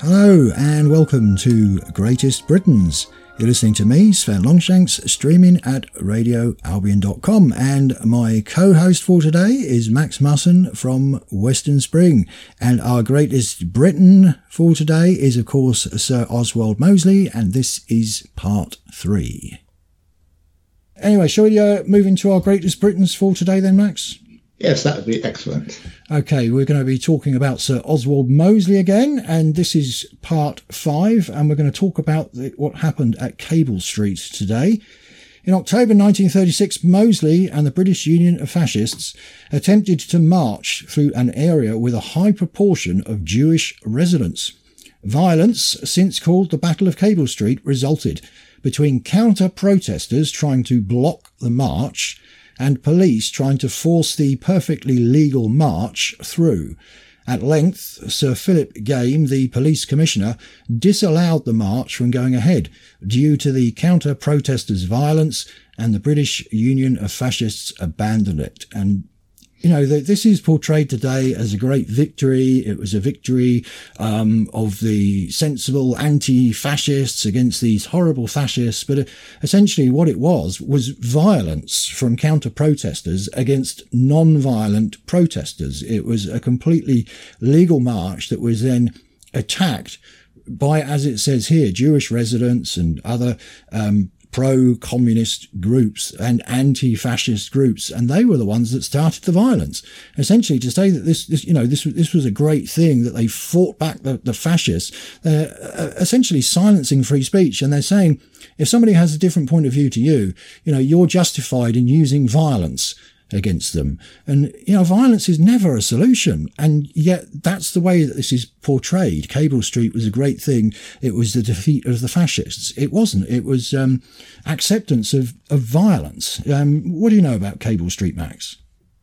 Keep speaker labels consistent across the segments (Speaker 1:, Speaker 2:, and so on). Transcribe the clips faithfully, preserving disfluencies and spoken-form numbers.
Speaker 1: Hello and welcome to Greatest Britons. You're listening to me, Sven Longshanks, streaming at radio albion dot com, and my co-host for today is Max Musson from Western Spring, and our Greatest Briton for today is of course Sir Oswald Mosley, and this is part three. Anyway, shall we uh, move into our Greatest Britons for today then, Max?
Speaker 2: Yes, that would be excellent.
Speaker 1: Okay, we're going to be talking about Sir Oswald Mosley again, and this is part five, and we're going to talk about the, what happened at Cable Street today. In October nineteen thirty-six, Mosley and the British Union of Fascists attempted to march through an area with a high proportion of Jewish residents. Violence, since called the Battle of Cable Street, resulted between counter-protesters trying to block the march and police trying to force the perfectly legal march through. At length, Sir Philip Game, the police commissioner, disallowed the march from going ahead due to the counter-protesters' violence, and the British Union of Fascists abandoned it. And you know, this is portrayed today as a great victory. It was a victory um, of the sensible anti-fascists against these horrible fascists. But essentially what it was was violence from counter-protesters against non-violent protesters. It was a completely legal march that was then attacked by, as it says here, Jewish residents and other um pro-communist groups and anti-fascist groups, and they were the ones that started the violence. Essentially, to say that this, this you know, this was this was a great thing that they fought back the, the fascists, they're essentially silencing free speech, and they're saying if somebody has a different point of view to you, you know, you're justified in using violence against them. And, you know, violence is never a solution. And yet that's the way that this is portrayed. Cable Street was a great thing. It was the defeat of the fascists. It wasn't. It was um, acceptance of, of violence. Um, what do you know about Cable Street, Max?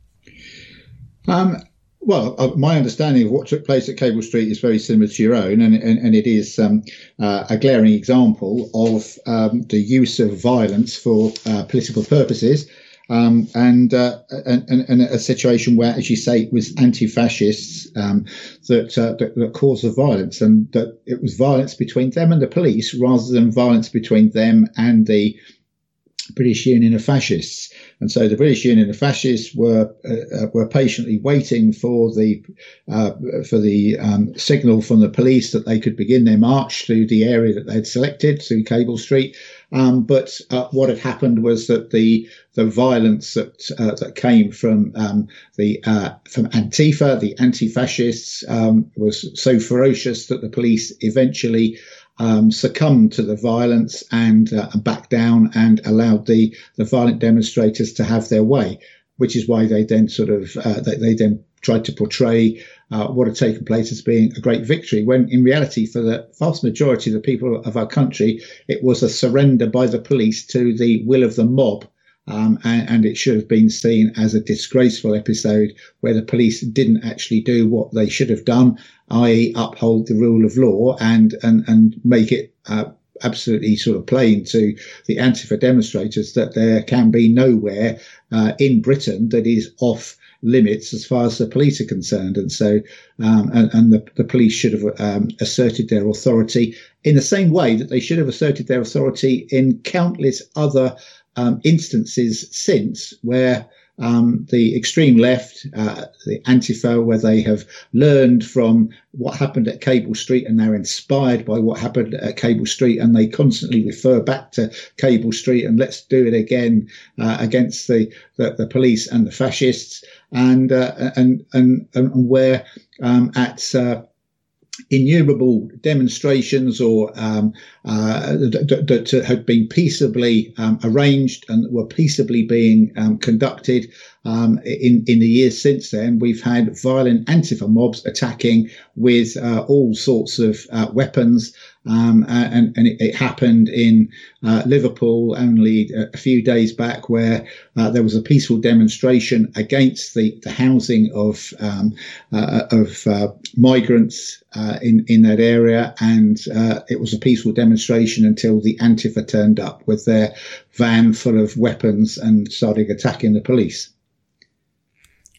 Speaker 2: Um, well, uh, my understanding of what took place at Cable Street is very similar to your own, and, and, and it is um, uh, a glaring example of um, the use of violence for uh, political purposes. Um, and, uh, and, and a situation where, as you say, it was anti-fascists um, that, uh, that that caused the violence, and that it was violence between them and the police rather than violence between them and the British Union of Fascists. And so the British Union of Fascists were uh, were patiently waiting for the uh, for the um, signal from the police that they could begin their march through the area that they had selected, through Cable Street. Um, but uh, what had happened was that the the violence that uh, that came from um, the uh, from Antifa, the anti-fascists, um, was so ferocious that the police eventually um, succumbed to the violence and uh, backed down and allowed the the violent demonstrators to have their way, which is why they then sort of uh, they, they then tried to portray uh, what had taken place as being a great victory, when in reality, for the vast majority of the people of our country, it was a surrender by the police to the will of the mob. Um, and, and it should have been seen as a disgraceful episode where the police didn't actually do what they should have done, that is uphold the rule of law and, and, and make it uh, absolutely sort of plain to the Antifa demonstrators that there can be nowhere uh, in Britain that is off limits as far as the police are concerned. And so, um, and, and the, the police should have um, asserted their authority in the same way that they should have asserted their authority in countless other um, instances since, where um, the extreme left, uh, the Antifa, where they have learned from what happened at Cable Street and they're inspired by what happened at Cable Street, and they constantly refer back to Cable Street and let's do it again uh, against the, the, the police and the fascists. And, uh, and, and, and where, um, at, uh, innumerable demonstrations or, um, uh, that, that had been peaceably, um, arranged and were peaceably being, um, conducted, um, in, in the years since then, we've had violent Antifa mobs attacking with, uh, all sorts of, uh, weapons. Um, and, and it, it happened in uh, Liverpool only a few days back, where uh, there was a peaceful demonstration against the, the housing of um, uh, of uh, migrants uh, in in that area, and uh, it was a peaceful demonstration until the Antifa turned up with their van full of weapons and started attacking the police.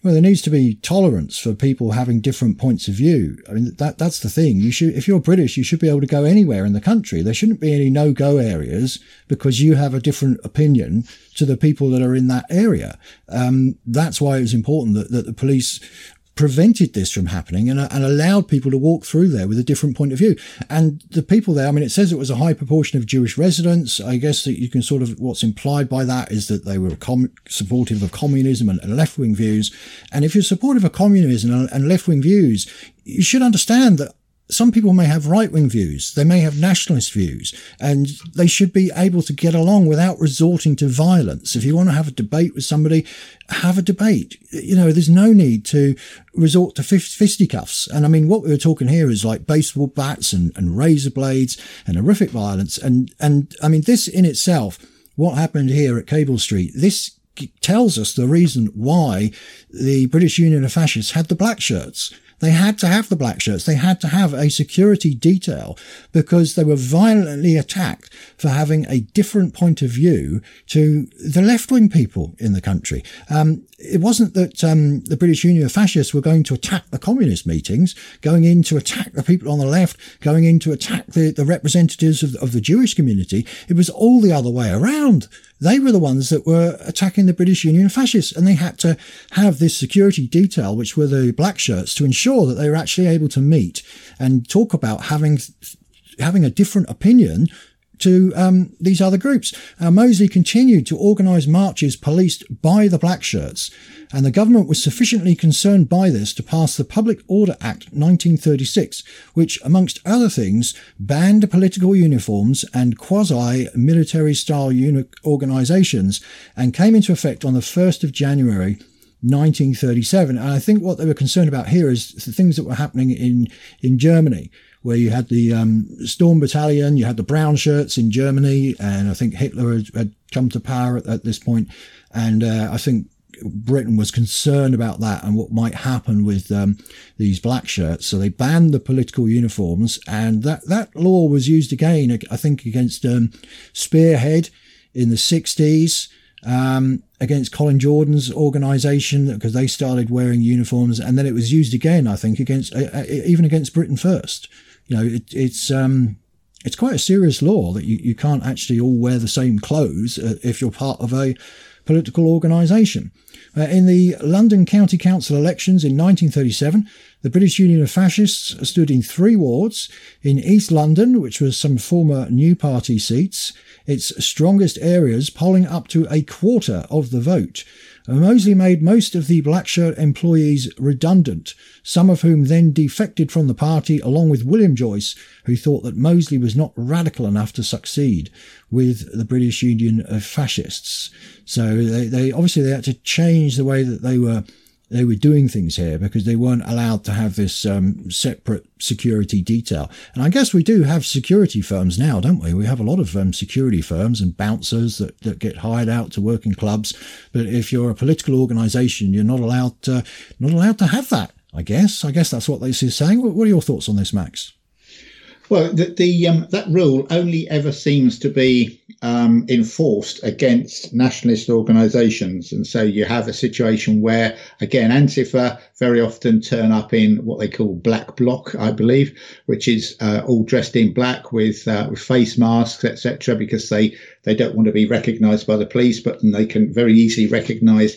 Speaker 1: Well, there needs to be tolerance for people having different points of view. I mean, that that's the thing. You should, if you're British, you should be able to go anywhere in the country. There shouldn't be any no-go areas because you have a different opinion to the people that are in that area. Um, that's why it was important that, that the police prevented this from happening and, and allowed people to walk through there with a different point of view. And the people there, I mean, it says it was a high proportion of Jewish residents. I guess that you can sort of, what's implied by that is that they were com- supportive of communism and, and left-wing views. And if you're supportive of communism and, and left-wing views, you should understand that some people may have right-wing views. They may have nationalist views, and they should be able to get along without resorting to violence. If you want to have a debate with somebody, have a debate. You know, there's no need to resort to fisticuffs. And I mean, what we were talking here is like baseball bats and, and razor blades and horrific violence. And, and I mean, this in itself, what happened here at Cable Street, this tells us the reason why the British Union of Fascists had the black shirts. They had to have the black shirts. They had to have a security detail because they were violently attacked for having a different point of view to the left-wing people in the country. Um, it wasn't that um, the British Union of Fascists were going to attack the communist meetings, going in to attack the people on the left, going in to attack the, the representatives of, of the Jewish community. It was all the other way around. They were the ones that were attacking the British Union of Fascists, and they had to have this security detail, which were the black shirts, to ensure that they were actually able to meet and talk about having having a different opinion to um, these other groups. Uh, Mosley continued to organise marches policed by the black shirts, and the government was sufficiently concerned by this to pass the Public Order Act nineteen thirty-six, which, amongst other things, banned political uniforms and quasi-military-style uni- organisations, and came into effect on the first of January nineteen thirty-seven. And I think what they were concerned about here is the things that were happening in, in Germany, where you had the um, Storm Battalion, you had the brown shirts in Germany, and I think Hitler had, had come to power at, at this point. And uh, I think Britain was concerned about that and what might happen with um, these black shirts. So they banned the political uniforms, and that, that law was used again, I think, against um, Spearhead in the sixties, um, against Colin Jordan's organisation, because they started wearing uniforms, and then it was used again, I think, against uh, even against Britain First. You know, it, it's um, it's quite a serious law that you, you can't actually all wear the same clothes uh, if you're part of a political organisation. Uh, in the London County Council elections in nineteen thirty-seven, the British Union of Fascists stood in three wards. In East London, which was some former New Party seats, its strongest areas polling up to a quarter of the vote. Mosley made most of the black shirt employees redundant, some of whom then defected from the party, along with William Joyce, who thought that Mosley was not radical enough to succeed with the British Union of Fascists. So they, they obviously they had to change the way that they were they were doing things here, because they weren't allowed to have this um, separate security detail. And I guess we do have security firms now, don't we? We have a lot of um, security firms and bouncers that, that get hired out to work in clubs. But if you're a political organisation, you're not allowed to, not allowed to have that, I guess. I guess that's what this is saying. What, what are your thoughts on this, Max?
Speaker 2: Well, the, the um, that rule only ever seems to be um, enforced against nationalist organisations. And so you have a situation where, again, Antifa very often turn up in what they call black bloc, I believe, which is uh, all dressed in black with, uh, with face masks, et cetera, because they, they don't want to be recognised by the police, but they can very easily recognise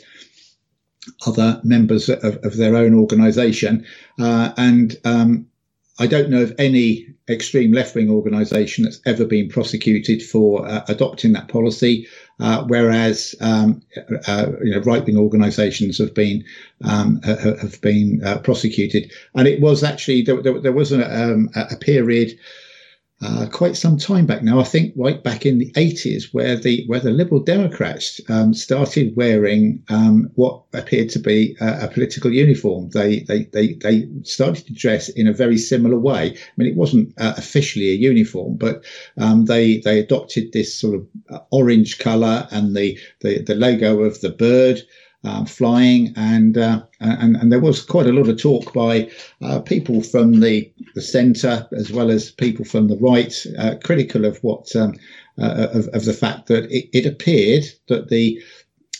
Speaker 2: other members of, of their own organisation. Uh, and um, I don't know of any extreme left-wing organisation that's ever been prosecuted for uh, adopting that policy, uh, whereas um, uh, you know, right-wing organisations have been um, have been uh, prosecuted. And it was actually there, there, there was a, um, a period uh, quite some time back now, I think right back in the eighties, where the where the Liberal Democrats um, started wearing um, what appeared to be a, a political uniform. They, they they they started to dress in a very similar way. I mean, it wasn't uh, officially a uniform, but um, they they adopted this sort of uh, orange colour and the, the the logo of the bird Um, flying, and, uh, and and there was quite a lot of talk by uh, people from the, the centre as well as people from the right, uh, critical of what um, uh, of, of the fact that it, it appeared that the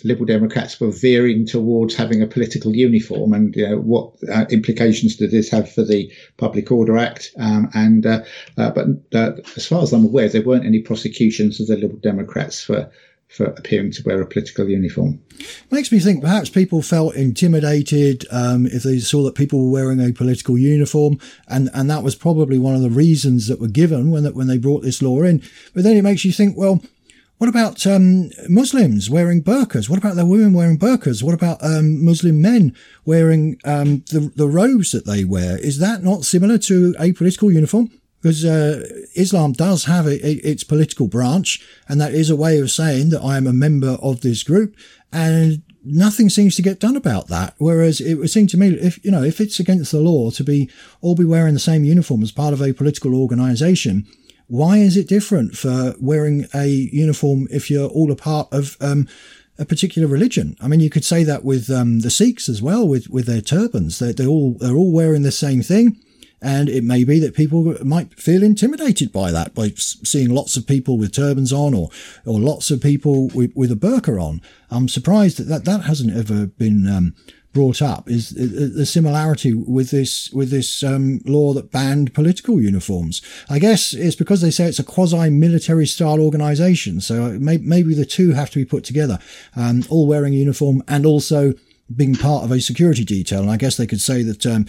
Speaker 2: Liberal Democrats were veering towards having a political uniform, and you know, what uh, implications did this have for the Public Order Act? Um, and uh, uh, but uh, as far as I'm aware, there weren't any prosecutions of the Liberal Democrats for for appearing to wear a political uniform.
Speaker 1: Makes me think perhaps people felt intimidated um, if they saw that people were wearing a political uniform, and, and that was probably one of the reasons that were given when that when they brought this law in. But then it makes you think, well, what about um, Muslims wearing burqas? What about the women wearing burqas? What about um, Muslim men wearing um, the, the robes that they wear? Is that not similar to a political uniform? Because uh, Islam does have a, a, its political branch, and that is a way of saying that I am a member of this group, and nothing seems to get done about that. Whereas it would seem to me, if you know, if it's against the law to be all be wearing the same uniform as part of a political organisation, why is it different for wearing a uniform if you're all a part of um, a particular religion? I mean, you could say that with um, the Sikhs as well, with with their turbans. They they're all they're all wearing the same thing. And it may be that people might feel intimidated by that, by seeing lots of people with turbans on, or or lots of people with, with a burqa on. I'm surprised that that, that hasn't ever been um, brought up. Is the similarity with this with this um, law that banned political uniforms? I guess it's because they say it's a quasi-military style organisation, so may, maybe the two have to be put together, um, all wearing a uniform and also being part of a security detail. And I guess they could say that um,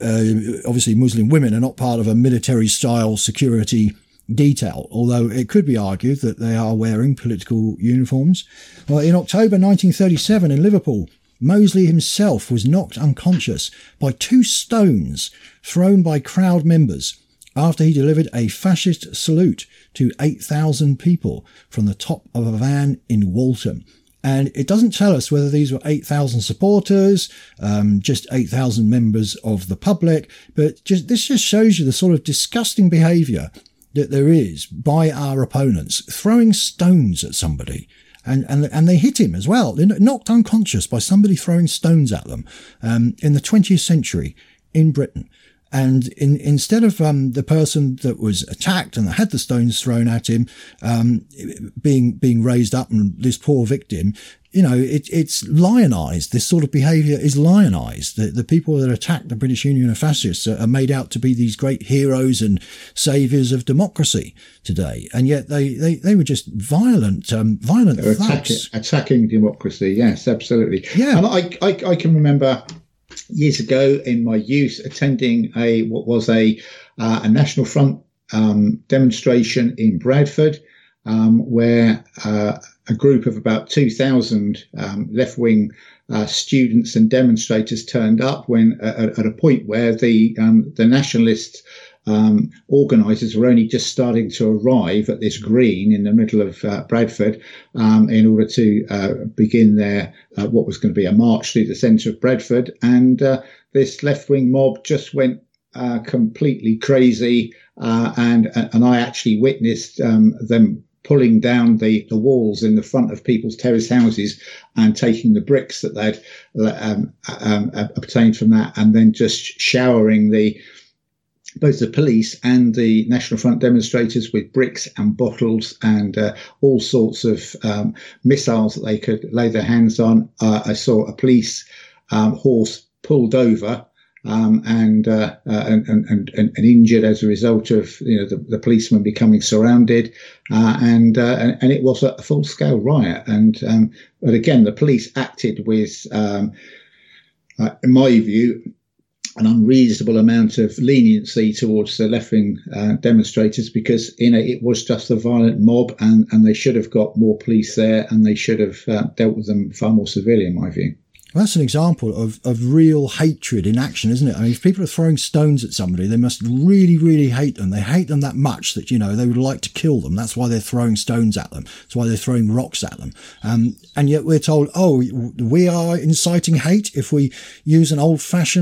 Speaker 1: uh, obviously Muslim women are not part of a military style security detail, although it could be argued that they are wearing political uniforms. Well, in October nineteen thirty-seven in Liverpool, Mosley himself was knocked unconscious by two stones thrown by crowd members after he delivered a fascist salute to eight thousand people from the top of a van in Waltham. And it doesn't tell us whether these were eight thousand supporters, um, just eight thousand members of the public, but just this just shows you the sort of disgusting behaviour that there is by our opponents, throwing stones at somebody. And, and, and they hit him as well. They're knocked unconscious by somebody throwing stones at them, um, in the twentieth century in Britain. And in, instead of um, the person that was attacked and that had the stones thrown at him um, being being raised up, and this poor victim, you know, it, it's lionised. This sort of behaviour is lionised. The, the people that attacked the British Union of Fascists are, are made out to be these great heroes and saviours of democracy today, and yet they, they, they were just violent, um, violent
Speaker 2: thugs. Attacking, attacking democracy. Yes, absolutely. Yeah, and I, I, I can remember years ago in my youth attending a what was a uh, a National Front um, demonstration in Bradford, um, where uh, a group of about two thousand um, left-wing uh, students and demonstrators turned up when uh, at a point where the um, the nationalist um, organisers were only just starting to arrive at this green in the middle of uh, Bradford um, in order to uh, begin their uh, what was going to be a march through the centre of Bradford. And uh, this left-wing mob just went uh, completely crazy, uh, and and I actually witnessed um, them pulling down the, the walls in the front of people's terrace houses and taking the bricks that they'd um, um, obtained from that, and then just showering the both the police and the National Front demonstrators with bricks and bottles and uh, all sorts of um, missiles that they could lay their hands on. Uh, I saw a police um, horse pulled over um, and, uh, uh, and, and, and, and injured as a result of, you know, the, the policemen becoming surrounded. Uh, and, uh, and and it was a full-scale riot. And um, but again, the police acted with, um, uh, in my view, an unreasonable amount of leniency towards the left-wing uh, demonstrators, because, you know, it was just a violent mob, and, and they should have got more police there, and they should have uh, dealt with them far more severely, in my view.
Speaker 1: Well, that's an example of, of real hatred in action, isn't it? I mean, if people are throwing stones at somebody, they must really, really hate them. They hate them that much that, you know, they would like to kill them. That's why they're throwing stones at them. That's why they're throwing rocks at them. Um, and yet we're told, oh, we are inciting hate if we use an old-fashioned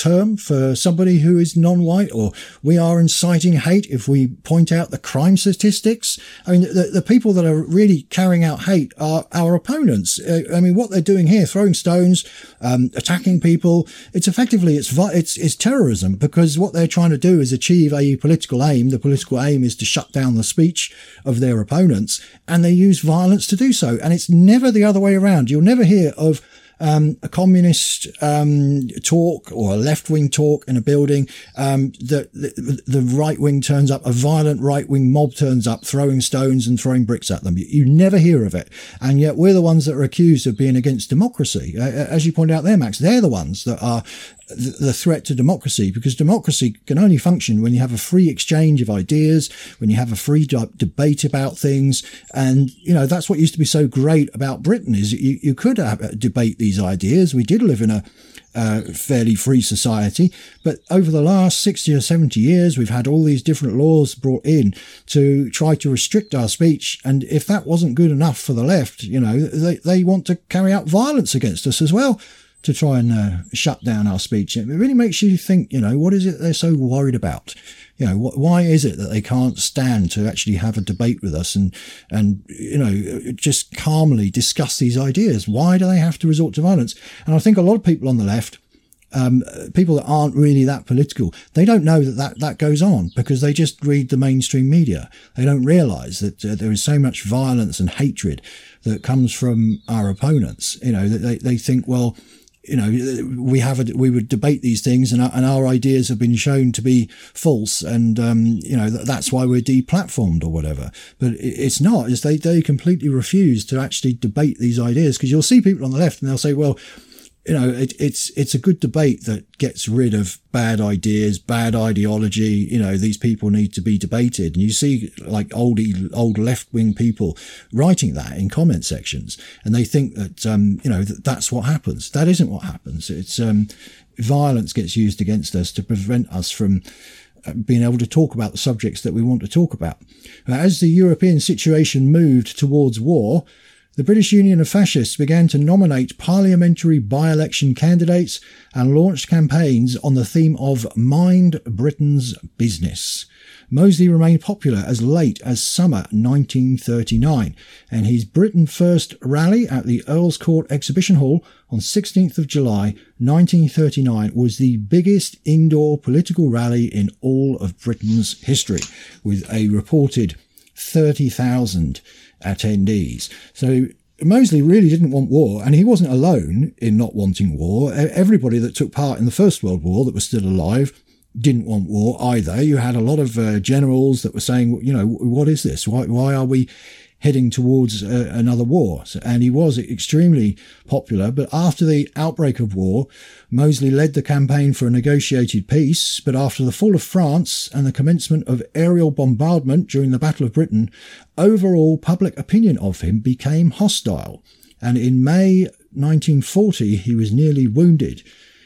Speaker 1: term for somebody who is non-white, or we are inciting hate if we point out the crime statistics. I mean, the, the people that are really carrying out hate are our opponents. Uh, I mean, what they're doing here, throwing stones, um, attacking people, it's effectively, it's, it's, it's terrorism, because what they're trying to do is achieve a political aim. The political aim is to shut down the speech of their opponents, and they use violence to do so. And it's never the other way around. You'll never hear of Um, a communist um, talk or a left-wing talk in a building, um, the, the, the right-wing turns up, a violent right-wing mob turns up, throwing stones and throwing bricks at them. You, you never hear of it. And yet we're the ones that are accused of being against democracy. Uh, as you pointed out there, Max, they're the ones that are the threat to democracy, because democracy can only function when you have a free exchange of ideas, when you have a free de- debate about things. And, you know, that's what used to be so great about Britain, is you, you could have, debate these ideas. We did live in a uh, fairly free society, but over the last sixty or seventy years, we've had all these different laws brought in to try to restrict our speech. And if that wasn't good enough for the left, you know, they, they want to carry out violence against us as well, to try and uh, shut down our speech. It really makes you think, you know, what is it they're so worried about? You know, wh- why is it that they can't stand to actually have a debate with us and, and, you know, just calmly discuss these ideas? Why do they have to resort to violence? And I think a lot of people on the left, um, people that aren't really that political, they don't know that that, that goes on, because they just read the mainstream media. They don't realize that uh, there is so much violence and hatred that comes from our opponents. You know, that they, they think, well, you know, we have a, we would debate these things, and our, and our ideas have been shown to be false, and um, you know th- that's why we're deplatformed or whatever. But it, it's not. It's they they completely refuse to actually debate these ideas, because you'll see people on the left and they'll say, well, you know, it, it's it's a good debate that gets rid of bad ideas, bad ideology. You know, these people need to be debated. And you see like old old left wing people writing that in comment sections, and they think that um, you know that that's what happens. That isn't what happens. It's um, violence gets used against us to prevent us from being able to talk about the subjects that we want to talk about. As the European situation moved towards war, the British Union of Fascists began to nominate parliamentary by-election candidates and launched campaigns on the theme of Mind Britain's Business. Mosley remained popular as late as summer nineteen thirty-nine, and his Britain First rally at the Earl's Court Exhibition Hall on sixteenth of July nineteen thirty-nine was the biggest indoor political rally in all of Britain's history, with a reported thirty thousand attendees. So Mosley really didn't want war, and he wasn't alone in not wanting war. Everybody that took part in the First World War that was still alive didn't want war either. You had a lot of uh, generals that were saying, you know, what is this? Why, why are we heading towards uh, another war? And he was extremely popular. But after the outbreak of war, Mosley led the campaign for a negotiated peace. But after the fall of France and the commencement of aerial bombardment during the Battle of Britain, overall public opinion of him became hostile. And in May nineteen forty, he was nearly wounded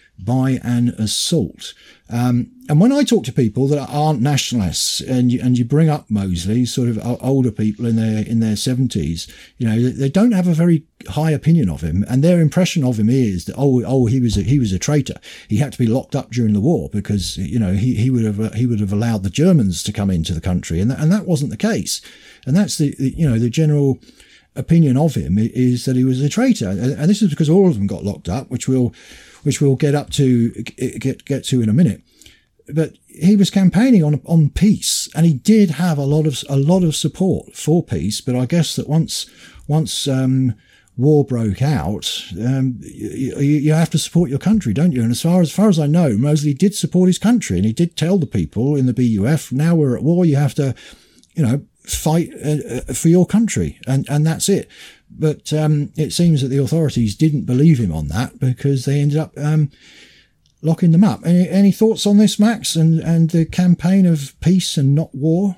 Speaker 1: by an assault. Um, and when I talk to people that aren't nationalists, and you, and you bring up Mosley, sort of older people in their in their seventies, you know, they don't have a very high opinion of him, and their impression of him is that oh oh he was a, he was a traitor. He had to be locked up during the war because you know he he would have he would have allowed the Germans to come into the country, and that, and that wasn't the case. And that's the you know the general opinion of him is that he was a traitor, and this is because all of them got locked up, which we'll which we'll get up to get get to in a minute. But he was campaigning on on peace, and he did have a lot of a lot of support for peace. But I guess that once once um, war broke out, um, you, you have to support your country, don't you? And as far as, as far as I know, Mosley did support his country, and he did tell the people in the B U F, now we're at war, you have to, you know, fight uh, for your country, and and that's it. But um, it seems that the authorities didn't believe him on that, because they ended up um, locking them up. Any, any thoughts on this, Max, and, and the campaign of peace and not war?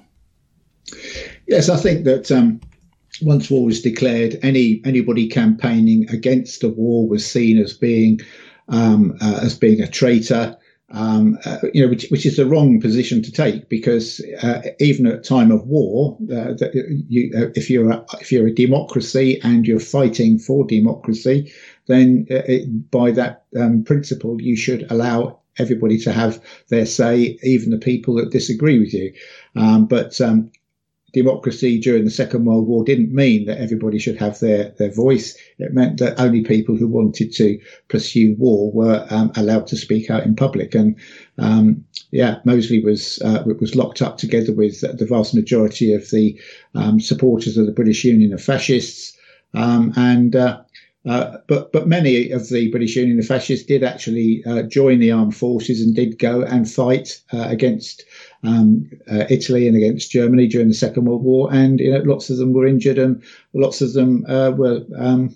Speaker 2: Yes, I think that um, once war was declared, any anybody campaigning against a war was seen as being um, uh, as being a traitor. Um, uh, you know, which, which is the wrong position to take, because uh, even at time of war, uh, that you, uh, if you're a, if you're a democracy and you're fighting for democracy, then uh, it, by that um, principle, you should allow everybody to have their say, even the people that disagree with you. Um, but um, democracy during the Second World War didn't mean that everybody should have their, their voice. It meant that only people who wanted to pursue war were um, allowed to speak out in public. And um, yeah, Mosley was uh, was locked up together with the vast majority of the um, supporters of the British Union of Fascists. Um, and uh, uh, but but many of the British Union of Fascists did actually uh, join the armed forces and did go and fight uh, against um, uh, Italy and against Germany during the Second World War. And you know, lots of them were injured, and lots of them uh, were um,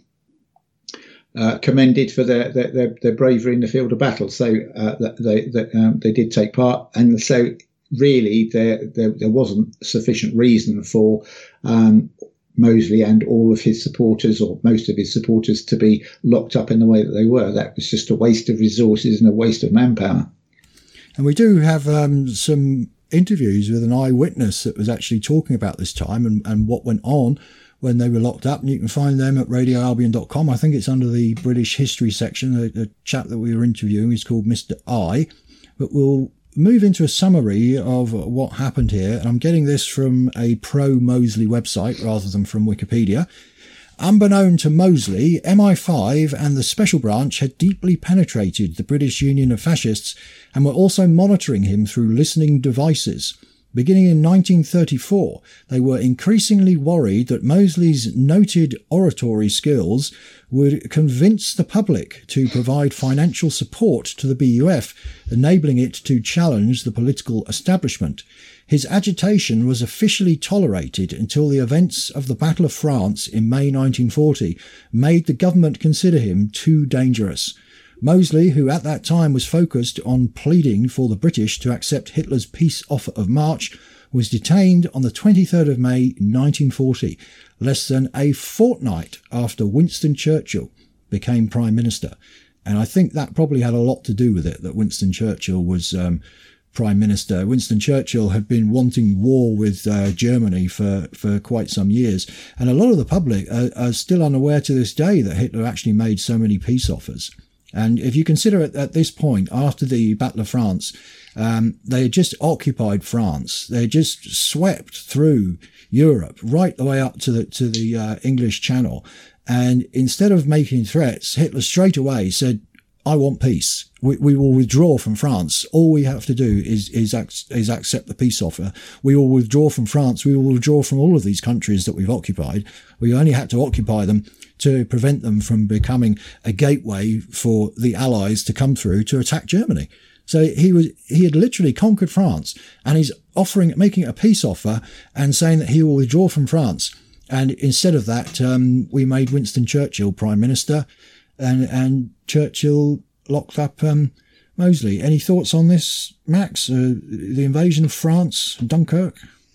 Speaker 2: uh, commended for their, their their their bravery in the field of battle. So uh, they they, um, they did take part, and so really there there, there wasn't sufficient reason for Um, Mosley and all of his supporters, or most of his supporters, to be locked up in the way that they were. That was just a waste of resources and a waste of manpower.
Speaker 1: And we do have um, some interviews with an eyewitness that was actually talking about this time and, and what went on when they were locked up. And you can find them at radio albion dot com. I think it's under the British history section. The, the chap that we were interviewing is called Mister I. But we'll move into a summary of what happened here, and I'm getting this from a pro-Mosley website rather than from Wikipedia. Unbeknown to Mosley, M I five and the Special Branch had deeply penetrated the British Union of Fascists and were also monitoring him through listening devices. Beginning in nineteen thirty-four, they were increasingly worried that Mosley's noted oratory skills would convince the public to provide financial support to the B U F, enabling it to challenge the political establishment. His agitation was officially tolerated until the events of the Battle of France in May nineteen forty made the government consider him too dangerous. Mosley, who at that time was focused on pleading for the British to accept Hitler's peace offer of March, was detained on the twenty-third of May nineteen forty, less than a fortnight after Winston Churchill became Prime Minister. And I think that probably had a lot to do with it, that Winston Churchill was um, Prime Minister. Winston Churchill had been wanting war with uh, Germany for, for quite some years. And a lot of the public are, are still unaware to this day that Hitler actually made so many peace offers. And if you consider it at this point, after the Battle of France, um, they had just occupied France. They had just swept through Europe right the way up to the, to the uh, English Channel. And instead of making threats, Hitler straight away said, I want peace. We, we will withdraw from France. All we have to do is, is, ac- is accept the peace offer. We will withdraw from France. We will withdraw from all of these countries that we've occupied. We only had to occupy them to prevent them from becoming a gateway for the Allies to come through to attack Germany. So he was, he had literally conquered France, and he's offering, making a peace offer and saying that he will withdraw from France. And instead of that, um, we made Winston Churchill Prime Minister, and, and Churchill locked up, um, Mosley. Any thoughts on this, Max? Uh, the invasion of France, Dunkirk?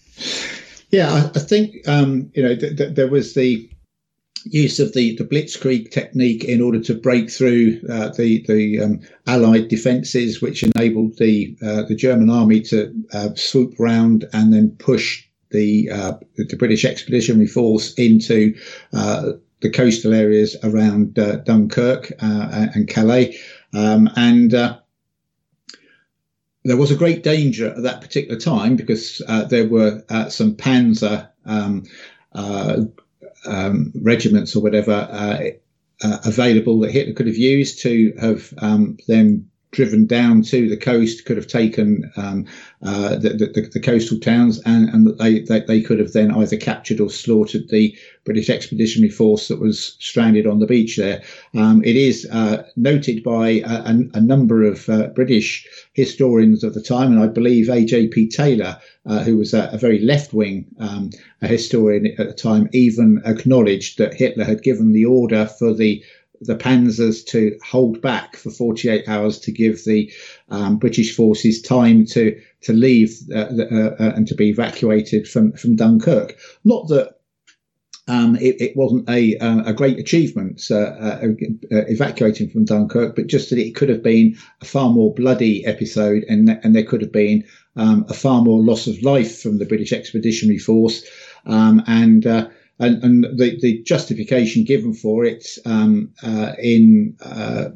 Speaker 2: Yeah, I, I think, um, you know, th- th- there was the use of the, the blitzkrieg technique in order to break through uh, the the um, Allied defences, which enabled the uh, the German army to uh, swoop round and then push the uh, the British Expeditionary Force into uh, the coastal areas around uh, Dunkirk uh, and Calais, um, and uh, there was a great danger at that particular time because uh, there were uh, some Panzer um, uh, Um, regiments or whatever uh, uh, available that Hitler could have used to have um, then driven down to the coast, could have taken um, uh, the, the, the coastal towns, and, and they, they, they could have then either captured or slaughtered the British Expeditionary Force that was stranded on the beach there. Um, it is uh, noted by a, a number of uh, British historians of the time, and I believe A J P Taylor, uh, who was a, a very left-wing um, a historian at the time, even acknowledged that Hitler had given the order for the the Panzers to hold back for forty-eight hours to give the um, British forces time to to leave uh, uh, uh, and to be evacuated from, from Dunkirk. Not that um, it, it wasn't a uh, a great achievement uh, uh, uh, evacuating from Dunkirk, but just that it could have been a far more bloody episode, and and there could have been um, a far more loss of life from the British Expeditionary Force, um, and. Uh, And, and the, the justification given for it um, uh, in uh,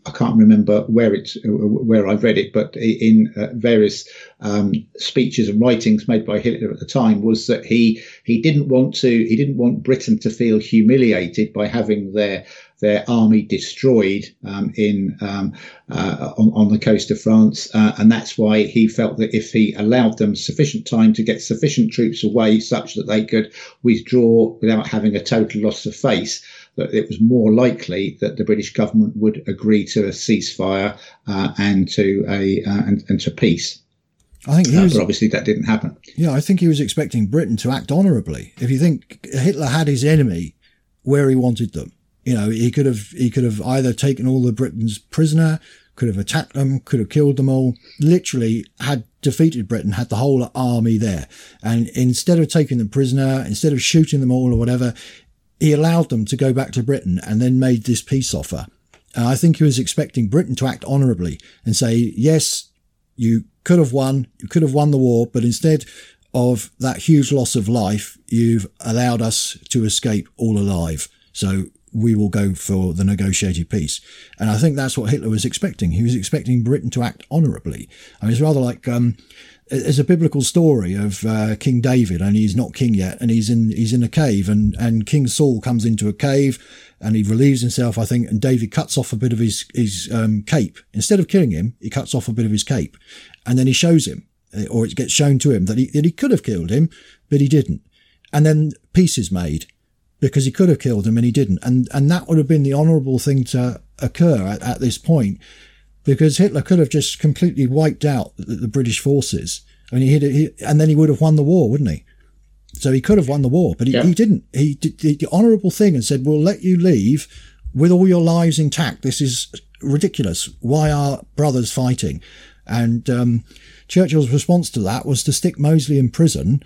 Speaker 2: I can't remember where it's where I read it, but in uh, various um, speeches and writings made by Hitler at the time, was that he he didn't want to he didn't want Britain to feel humiliated by having their their army destroyed um, in um, uh, on, on the coast of France, uh, and that's why he felt that if he allowed them sufficient time to get sufficient troops away, such that they could withdraw without having a total loss of face, that it was more likely that the British government would agree to a ceasefire uh, and to a uh, and, and to peace.
Speaker 1: I think he
Speaker 2: uh,
Speaker 1: was,
Speaker 2: but obviously that didn't happen.
Speaker 1: Yeah, I think he was expecting Britain to act honourably. If you think Hitler had his enemy where he wanted them, you know, he could have he could have either taken all the Britons prisoner, could have attacked them, could have killed them all. Literally had defeated Britain, had the whole army there, and instead of taking them prisoner, instead of shooting them all or whatever, he allowed them to go back to Britain and then made this peace offer. And I think he was expecting Britain to act honourably and say, yes, you could have won, you could have won the war, but instead of that huge loss of life, you've allowed us to escape all alive. So we will go for the negotiated peace. And I think that's what Hitler was expecting. He was expecting Britain to act honourably. I mean, it's rather like... Um, There's a biblical story of uh, King David, and he's not king yet, and he's in he's in a cave, and, and King Saul comes into a cave, and he relieves himself, I think, and David cuts off a bit of his his um, cape. Instead of killing him, he cuts off a bit of his cape, and then he shows him, or it gets shown to him, that he that he could have killed him, but he didn't. And then peace is made, because he could have killed him and he didn't, and and that would have been the honourable thing to occur at, at this point. Because Hitler could have just completely wiped out the, the British forces. I mean, he, he and then he would have won the war, wouldn't he? So he could have won the war, but he, yeah. he didn't. He did the, the honourable thing and said, we'll let you leave with all your lives intact. This is ridiculous. Why are brothers fighting? And um, Churchill's response to that was to stick Mosley in prison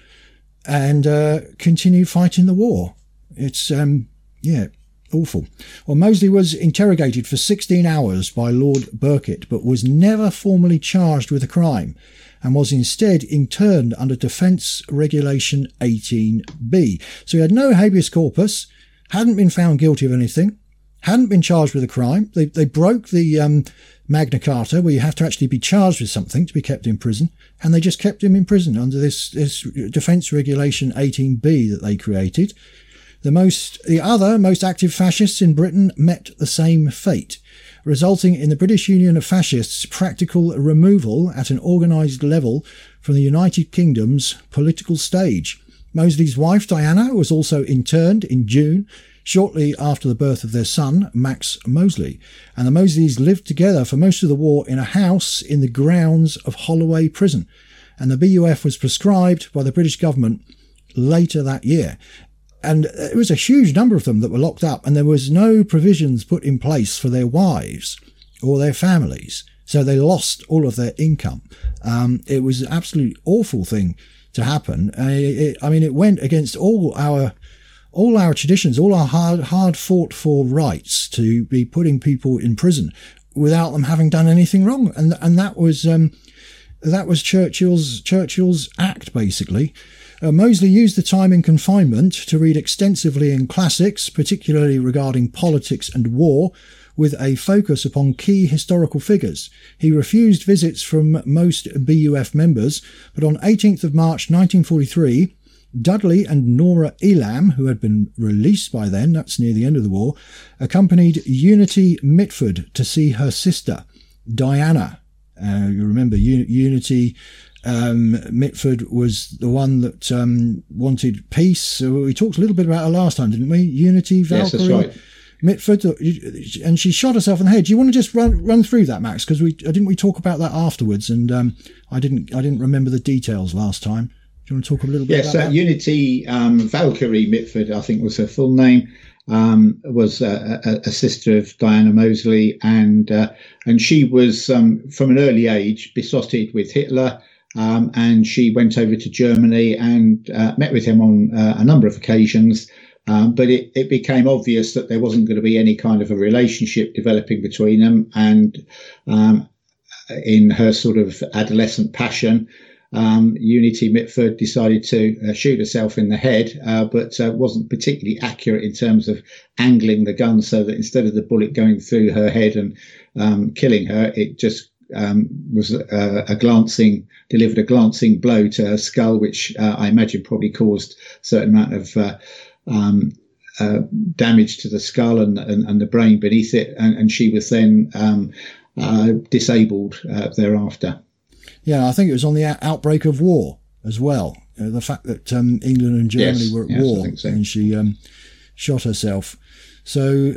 Speaker 1: and uh, continue fighting the war. It's, um, yeah... awful. Well, Mosley was interrogated for sixteen hours by Lord Burkitt, but was never formally charged with a crime and was instead interned under Defence Regulation eighteen B. So he had no habeas corpus, hadn't been found guilty of anything, hadn't been charged with a crime. They, they broke the um, Magna Carta, where you have to actually be charged with something to be kept in prison, and they just kept him in prison under this, this Defence Regulation eighteen B that they created. The most, the other most active fascists in Britain met the same fate, resulting in the British Union of Fascists' practical removal at an organised level from the United Kingdom's political stage. Mosley's wife, Diana, was also interned in June, shortly after the birth of their son, Max Mosley, and the Mosleys lived together for most of the war in a house in the grounds of Holloway Prison, and the B U F was prescribed by the British government later that year. And it was a huge number of them that were locked up, and there was no provisions put in place for their wives or their families. So they lost all of their income. Um, it was an absolutely awful thing to happen. Uh, it, I mean, it went against all our all our traditions, all our hard, hard fought for rights to be putting people in prison without them having done anything wrong. And and that was um, that was Churchill's Churchill's act, basically. Uh, Mosley used the time in confinement to read extensively in classics, particularly regarding politics and war, with a focus upon key historical figures. He refused visits from most B U F members, but on eighteenth of March nineteen forty-three, Dudley and Nora Elam, who had been released by then, that's near the end of the war, accompanied Unity Mitford to see her sister, Diana. Uh, you remember U- Unity... Um, Mitford was the one that um, wanted peace. So we talked a little bit about her last time, didn't we? Unity, Valkyrie,
Speaker 2: yes, that's right.
Speaker 1: Mitford, and she shot herself in the head. Do you want to just run run through that, Max? Because we didn't we talk about that afterwards, and um, I didn't I didn't remember the details last time. Do you want to talk a little bit
Speaker 2: yes,
Speaker 1: about
Speaker 2: uh,
Speaker 1: that?
Speaker 2: Unity um, Valkyrie Mitford, I think was her full name. Um, was a, a, a sister of Diana Mosley, and uh, and she was um, from an early age besotted with Hitler. Um, and she went over to Germany and uh, met with him on uh, a number of occasions. Um, but it, it became obvious that there wasn't going to be any kind of a relationship developing between them. And um, in her sort of adolescent passion, um, Unity Mitford decided to uh, shoot herself in the head, uh, but uh, wasn't particularly accurate in terms of angling the gun, so that instead of the bullet going through her head and um, killing her, it just um, was a, a glancing, delivered a glancing blow to her skull, which uh, I imagine probably caused a certain amount of uh, um, uh, damage to the skull and, and, and the brain beneath it, and, and she was then um, uh, disabled uh, thereafter.
Speaker 1: Yeah, I think it was on the outbreak of war as well. Uh, the fact that um, England and Germany
Speaker 2: yes,
Speaker 1: were at
Speaker 2: yes,
Speaker 1: war,
Speaker 2: so.
Speaker 1: and she um, shot herself. So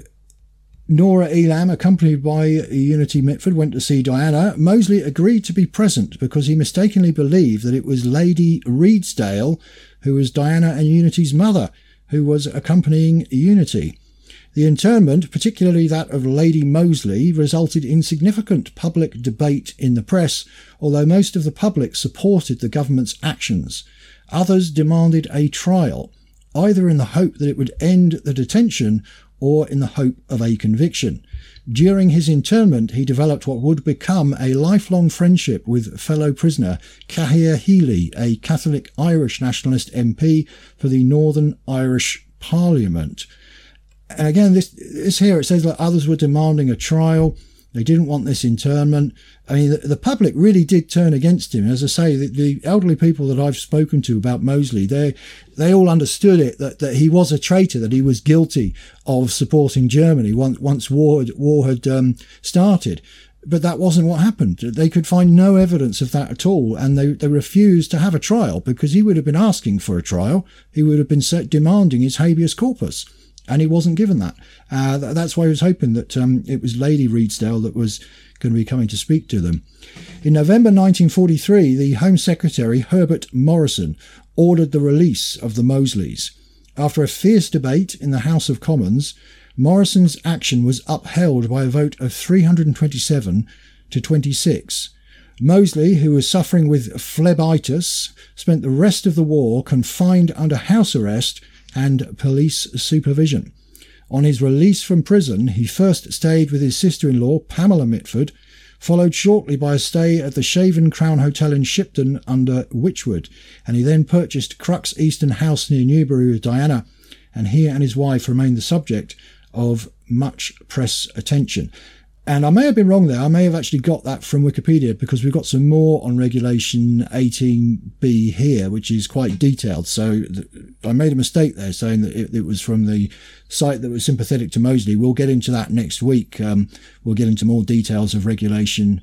Speaker 1: Nora Elam, accompanied by Unity Mitford, went to see Diana. Mosley agreed to be present because he mistakenly believed that it was Lady Redesdale, who was Diana and Unity's mother, who was accompanying Unity. The internment, particularly that of Lady Mosley, resulted in significant public debate in the press, although most of the public supported the government's actions. Others demanded a trial, either in the hope that it would end the detention or in the hope of a conviction. During his internment, he developed what would become a lifelong friendship with fellow prisoner Cahir Healy, a Catholic Irish nationalist M P for the Northern Irish Parliament. And again, this, this here, it says that others were demanding a trial. They didn't want this internment. I mean, the, the public really did turn against him. As I say, the, the elderly people that I've spoken to about Mosley, they they all understood it, that, that he was a traitor, that he was guilty of supporting Germany once, once war had, war had um, started. But that wasn't what happened. They could find no evidence of that at all. And they, they refused to have a trial because he would have been asking for a trial. He would have been set, demanding his habeas corpus. And he wasn't given that. Uh, that's why he was hoping that um, it was Lady Redesdale that was going to be coming to speak to them. In November nineteen forty-three, the Home Secretary, Herbert Morrison, ordered the release of the Mosleys. After a fierce debate in the House of Commons, Morrison's action was upheld by a vote of three hundred twenty-seven to twenty-six. Mosley, who was suffering with phlebitis, spent the rest of the war confined under house arrest and police supervision. On his release from prison, he first stayed with his sister-in-law, Pamela Mitford, followed shortly by a stay at the Shaven Crown Hotel in Shipton under Wychwood, and he then purchased Crux Eastern House near Newbury with Diana, and he and his wife remained the subject of much press attention. And I may have been wrong there. I may have actually got that from Wikipedia, because we've got some more on Regulation eighteen B here, which is quite detailed. So th- I made a mistake there saying that it, it was from the site that was sympathetic to Mosley. We'll get into that next week. Um, we'll get into more details of Regulation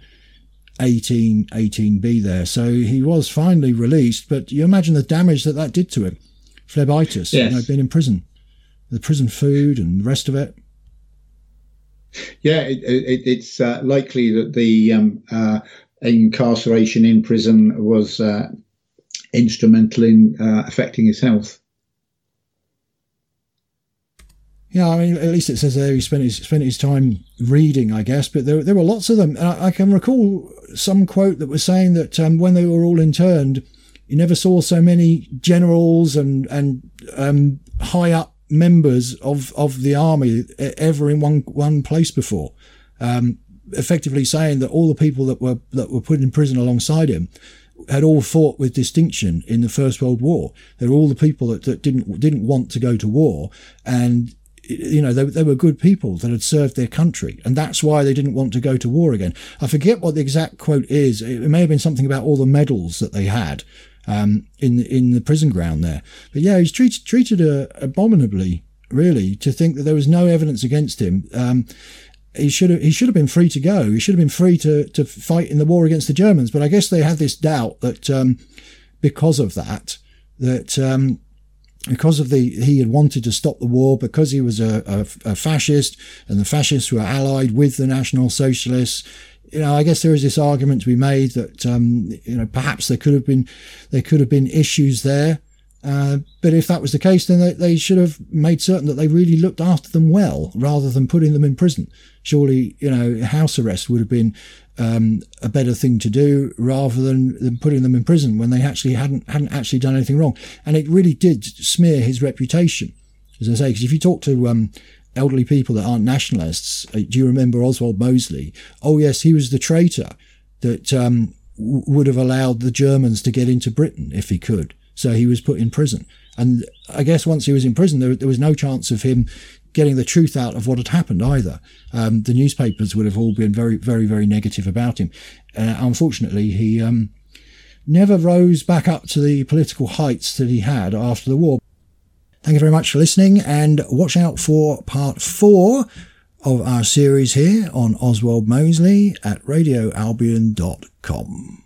Speaker 1: eighteen B there. So he was finally released, but you imagine the damage that that did to him. Phlebitis, yes. You know, being in prison, the prison food and the rest of it.
Speaker 2: Yeah, it, it, it's uh, likely that the um, uh, incarceration in prison was uh, instrumental in uh, affecting his health.
Speaker 1: Yeah, I mean, at least it says there he spent his spent his time reading, I guess. But there there were lots of them. And I, I can recall some quote that was saying that um, when they were all interned, you never saw so many generals and and um, high up members of, of the army ever in one one place before, um, effectively saying that all the people that were that were put in prison alongside him had all fought with distinction in the First World War. They were all the people that, that didn't didn't want to go to war, and you know they, they were good people that had served their country, and that's why they didn't want to go to war again. I forget what the exact quote is. It may have been something about all the medals that they had Um, in in the prison ground there. But yeah, he's treated treated uh, abominably, really, to think that there was no evidence against him. Um, he should have he should have been free to go. He should have been free to to fight in the war against the Germans. But I guess they had this doubt that um, because of that, that um, because of the he had wanted to stop the war, because he was a, a, a fascist, and the fascists were allied with the National Socialists. You know, I guess there is this argument to be made that, um, you know, perhaps there could have been, there could have been issues there. Uh, but if that was the case, then they, they should have made certain that they really looked after them well, rather than putting them in prison. Surely, you know, house arrest would have been, um, a better thing to do rather than, than putting them in prison when they actually hadn't, hadn't actually done anything wrong. And it really did smear his reputation, as I say, because if you talk to, um, elderly people that aren't nationalists, uh, do you remember Oswald Mosley? Oh yes, he was the traitor that um, w- would have allowed the Germans to get into Britain if he could. So he was put in prison. And I guess once he was in prison, there, there was no chance of him getting the truth out of what had happened either. Um, the newspapers would have all been very, very, very negative about him. Uh, unfortunately, he um, never rose back up to the political heights that he had after the war. Thank you very much for listening, and watch out for part four of our series here on Oswald Mosley at radio albion dot com.